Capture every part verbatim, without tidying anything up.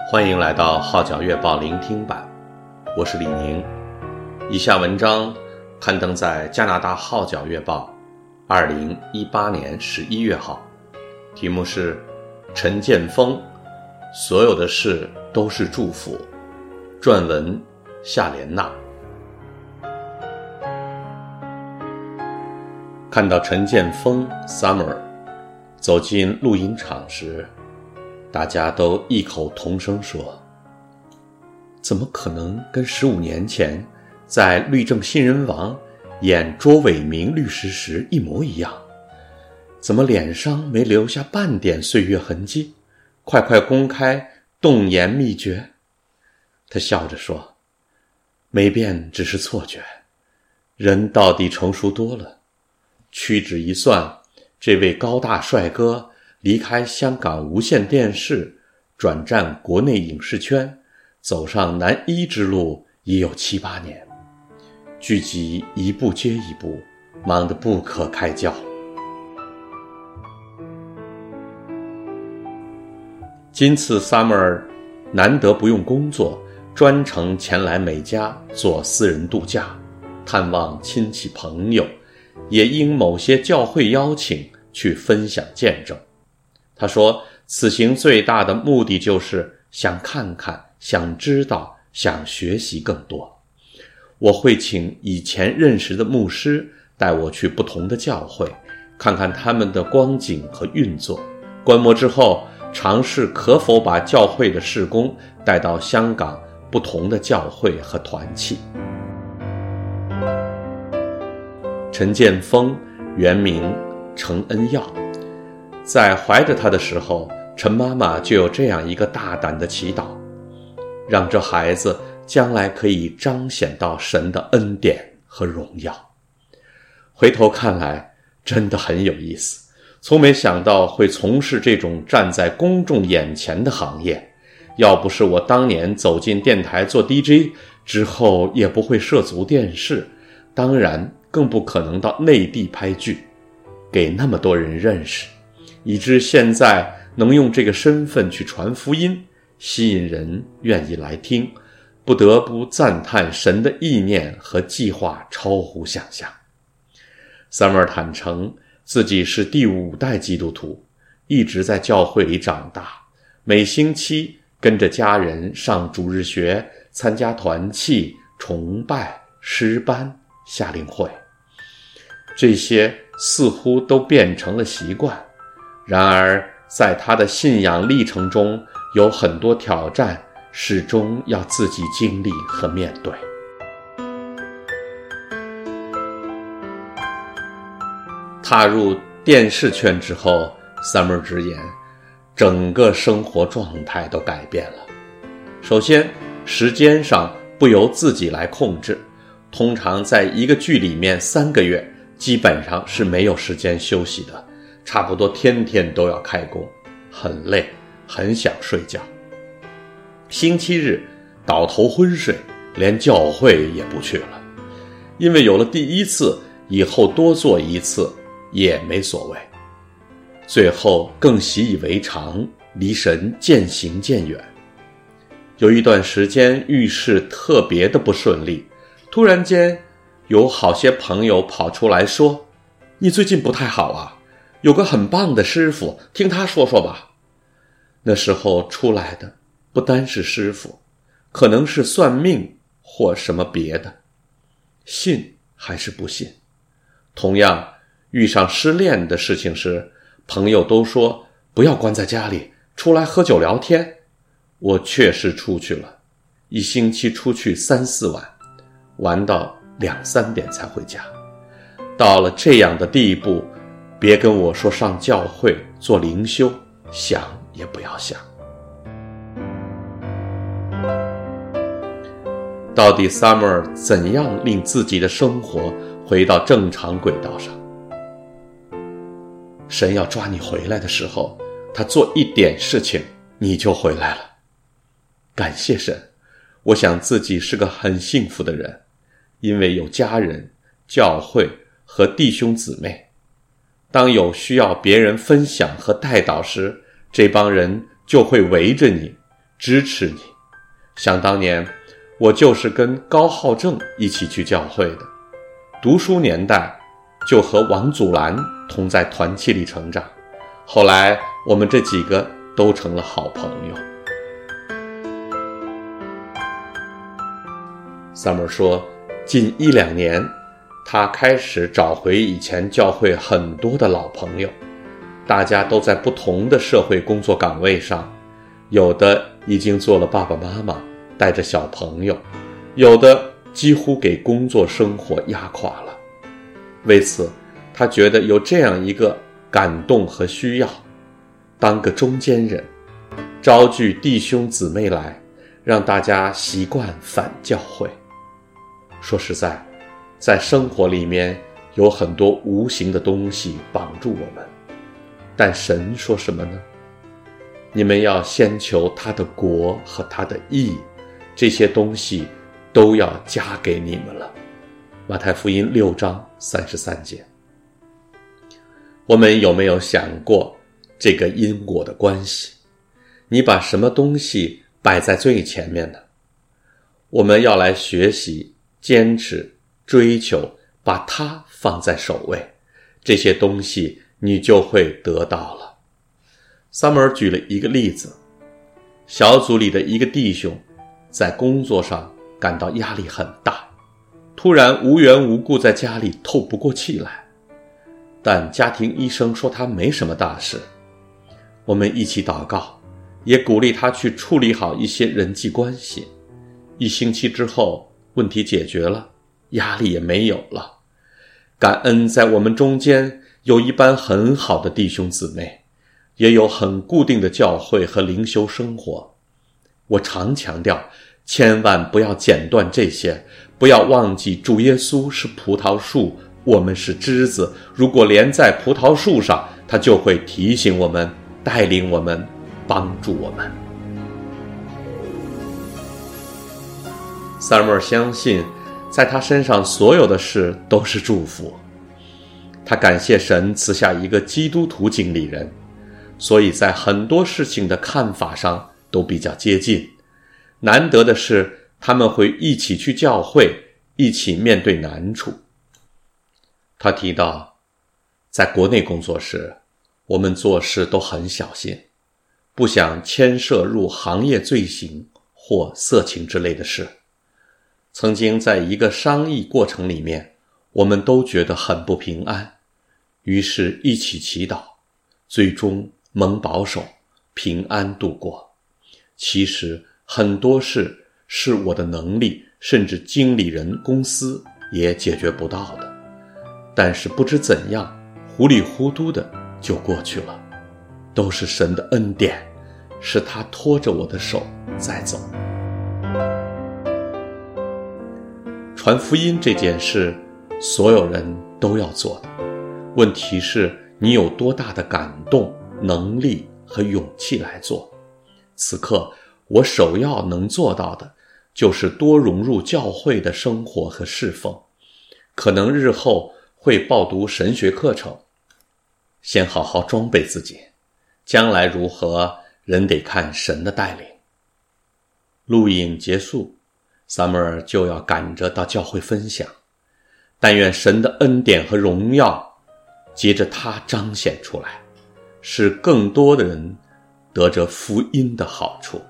欢迎来到号角月报聆听版，我是李宁。以下文章刊登在加拿大号角月报二零一八年十一月号，题目是陈建锋，所有的事都是祝福，撰文夏莲娜。看到陈建锋 Summer 走进录音场时，大家都异口同声说，怎么可能跟十五年前在律政新人王演卓伟明律师时一模一样？怎么脸上没留下半点岁月痕迹？快快公开动言秘诀。他笑着说，没变只是错觉，人到底成熟多了。屈指一算，这位高大帅哥离开香港无线电视，转战国内影视圈，走上男一之路已有七八年，剧集一部接一部，忙得不可开交。今次 Summer 难得不用工作，专程前来美加做私人度假，探望亲戚朋友，也应某些教会邀请去分享见证。他说，此行最大的目的就是想看看，想知道，想学习更多。我会请以前认识的牧师带我去不同的教会，看看他们的光景和运作。观摩之后，尝试可否把教会的事工带到香港不同的教会和团契。陈建锋原名陈恩耀，在怀着他的时候，陈妈妈就有这样一个大胆的祈祷，让这孩子将来可以彰显到神的恩典和荣耀。回头看来真的很有意思，从没想到会从事这种站在公众眼前的行业。要不是我当年走进电台做 D J 之后，也不会涉足电视，当然更不可能到内地拍剧，给那么多人认识，以致现在能用这个身份去传福音，吸引人愿意来听，不得不赞叹神的意念和计划超乎想象。Summer 坦诚自己是第五代基督徒，一直在教会里长大，每星期跟着家人上主日学，参加团契、崇拜、诗班、夏令会，这些似乎都变成了习惯。然而在他的信仰历程中，有很多挑战始终要自己经历和面对。踏入电视圈之后， Summer 直言，整个生活状态都改变了。首先，时间上不由自己来控制，通常在一个剧里面三个月基本上是没有时间休息的，差不多天天都要开工，很累，很想睡觉。星期日倒头昏睡，连教会也不去了，因为有了第一次，以后多做一次也没所谓。最后更习以为常，离神渐行渐远。有一段时间遇事特别的不顺利，突然间有好些朋友跑出来说，你最近不太好啊，有个很棒的师傅，听他说说吧。那时候出来的不单是师傅，可能是算命或什么别的。信还是不信？同样遇上失恋的事情时，朋友都说不要关在家里，出来喝酒聊天。我确实出去了，一星期出去三四晚，玩到两三点才回家。到了这样的地步，别跟我说上教会做灵修，想也不要想。到底 Summer 怎样令自己的生活回到正常轨道上？神要抓你回来的时候，他做一点事情你就回来了。感谢神，我想自己是个很幸福的人，因为有家人、教会和弟兄姊妹。当有需要别人分享和带导时，这帮人就会围着你， 支持你。想当年，我就是跟高浩正一起去教会的，读书年代就和王祖蓝同在团契里成长，后来我们这几个都成了好朋友。Summer 说，近一两年他开始找回以前教会很多的老朋友，大家都在不同的社会工作岗位上，有的已经做了爸爸妈妈，带着小朋友，有的几乎给工作生活压垮了。为此，他觉得有这样一个感动和需要，当个中间人，招聚弟兄姊妹来，让大家习惯返教会。说实在，在生活里面有很多无形的东西绑住我们，但神说什么呢？你们要先求他的国和他的义，这些东西都要加给你们了。马太福音六章三十三节。我们有没有想过这个因果的关系？你把什么东西摆在最前面呢？我们要来学习、坚持、追求，把它放在首位，这些东西你就会得到了。Summer 举了一个例子，小组里的一个弟兄在工作上感到压力很大，突然无缘无故在家里透不过气来，但家庭医生说他没什么大事。我们一起祷告，也鼓励他去处理好一些人际关系。一星期之后，问题解决了，压力也没有了。感恩在我们中间有一班很好的弟兄姊妹，也有很固定的教会和灵修生活。我常强调，千万不要剪断这些，不要忘记主耶稣是葡萄树，我们是枝子，如果连在葡萄树上，他就会提醒我们，带领我们，帮助我们。Summer 相信在他身上所有的事都是祝福，他感谢神赐下一个基督徒经理人，所以在很多事情的看法上都比较接近。难得的是，他们会一起去教会，一起面对难处。他提到，在国内工作时，我们做事都很小心，不想牵涉入行业罪行或色情之类的事。曾经在一个商议过程里面，我们都觉得很不平安，于是一起祈祷，最终蒙保守，平安度过。其实很多事是我的能力，甚至经理人公司也解决不到的，但是不知怎样，糊里糊涂的就过去了。都是神的恩典，是他拖着我的手在走。传福音这件事，所有人都要做的，问题是你有多大的感动、能力和勇气来做。此刻我首要能做到的就是多融入教会的生活和侍奉，可能日后会报读神学课程，先好好装备自己，将来如何人得看神的带领。录影结束， Summer 就要赶着到教会分享，但愿神的恩典和荣耀接着他彰显出来，使更多的人得着福音的好处。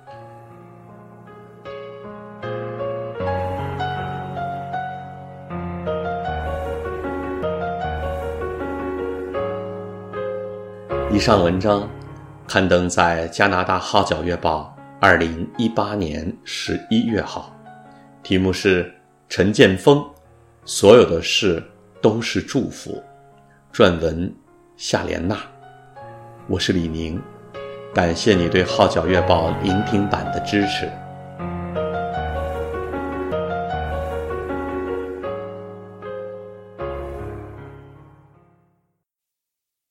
以上文章刊登在加拿大号角月报二零一八年十一月号，题目是陈建峰，所有的事都是祝福，撰文夏莲娜。我是李宁，感谢你对号角月报聆听版的支持。